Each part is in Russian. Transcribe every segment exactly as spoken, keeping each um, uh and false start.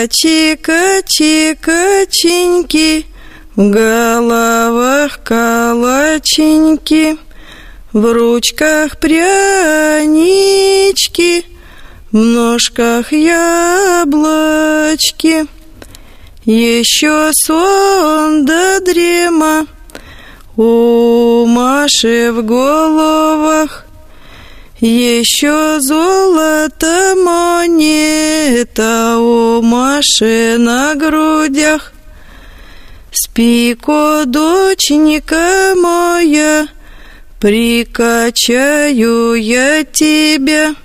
Качи, качи, каченьки, в головах калаченьки, в ручках прянички, в ножках яблочки. Еще сон да дрема у Маши в головах, еще золото монета у Маши на грудях. Спи-ка, доченька моя, прикачаю я тебя.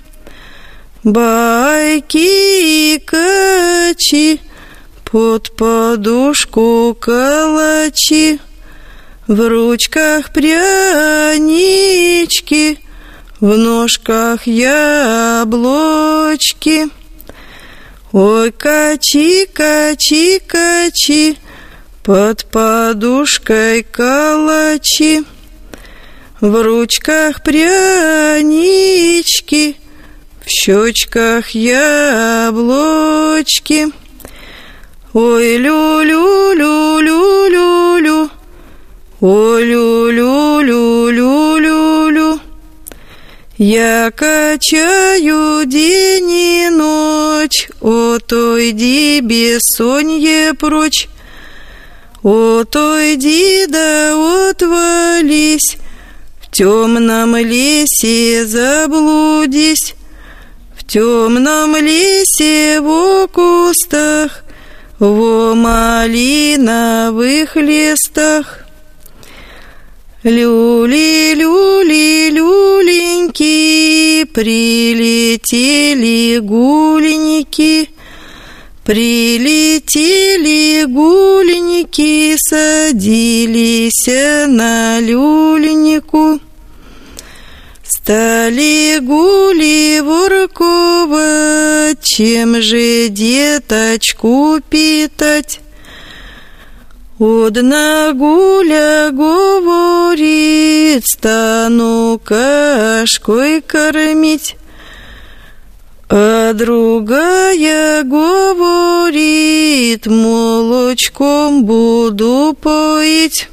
Байки и качи, под подушку калачи, в ручках прянички, в ножках яблочки. Ой, качи, качи, качи, под подушкой калачи, в ручках прянички, в щечках яблочки. Ой, лю-лю-лю-лю-лю-лю, ой, лю-лю-лю-лю-лю-лю. Я качаю день и ночь, отойди, бессонье прочь. Отойди да отвались, в темном лесе заблудись, в темном лесе в кустах, во малиновых листах. Люли, люли, люленьки, прилетели гуленьки, прилетели гуленьки, садились на люленьку. Стали гули ворковать, чем же деточку питать? Одна гуля говорит, стану кашкой кормить, а другая говорит, молочком буду поить.